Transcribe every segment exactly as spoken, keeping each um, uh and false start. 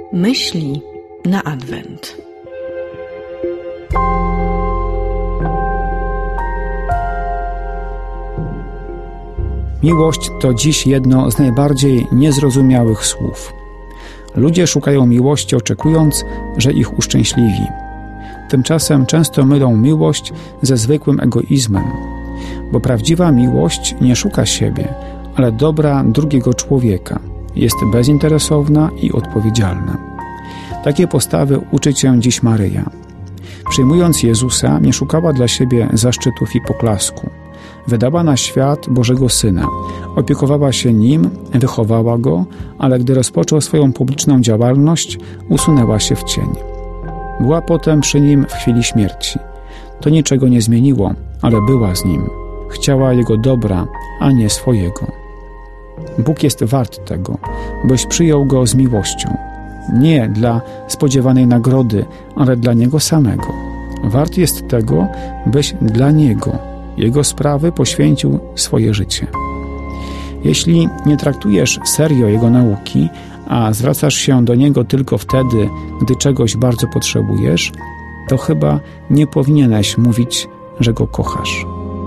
Myśli na Adwent. Miłość to dziś jedno z najbardziej niezrozumiałych słów. Ludzie szukają miłości, oczekując, że ich uszczęśliwi. Tymczasem często mylą miłość ze zwykłym egoizmem, bo prawdziwa miłość nie szuka siebie, ale dobra drugiego człowieka. Jest bezinteresowna i odpowiedzialna. Takie postawy uczy cię dziś Maryja. Przyjmując Jezusa, nie szukała dla siebie zaszczytów i poklasku. Wydała na świat Bożego Syna, opiekowała się Nim, wychowała Go, ale gdy rozpoczął swoją publiczną działalność, usunęła się w cień. Była potem przy Nim w chwili śmierci. To niczego nie zmieniło, ale była z Nim. Chciała Jego dobra, a nie swojego. Bóg jest wart tego, byś przyjął Go z miłością. Nie dla spodziewanej nagrody, ale dla Niego samego. Wart jest tego, byś dla Niego, Jego sprawy poświęcił swoje życie. Jeśli nie traktujesz serio Jego nauki, a zwracasz się do Niego tylko wtedy, gdy czegoś bardzo potrzebujesz, to chyba nie powinieneś mówić, że Go kochasz.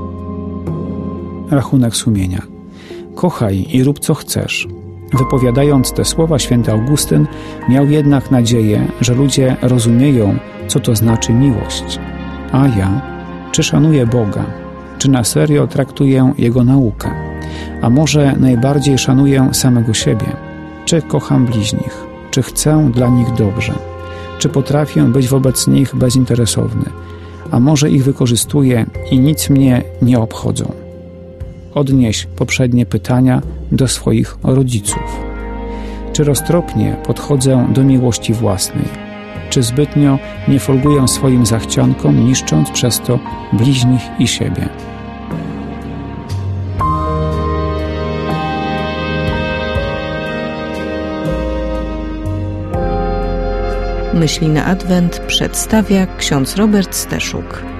Rachunek sumienia. Kochaj i rób co chcesz. Wypowiadając te słowa, święty Augustyn miał jednak nadzieję, że ludzie rozumieją, co to znaczy miłość. A ja, czy szanuję Boga? Czy na serio traktuję Jego naukę? A może najbardziej szanuję samego siebie? Czy kocham bliźnich? Czy chcę dla nich dobrze? Czy potrafię być wobec nich bezinteresowny? A może ich wykorzystuję i nic mnie nie obchodzą? Odnieś poprzednie pytania do swoich rodziców. Czy roztropnie podchodzę do miłości własnej? Czy zbytnio nie folguję swoim zachciankom, niszcząc przez to bliźnich i siebie? Myśli na Adwent przedstawia ksiądz Robert Steszuk.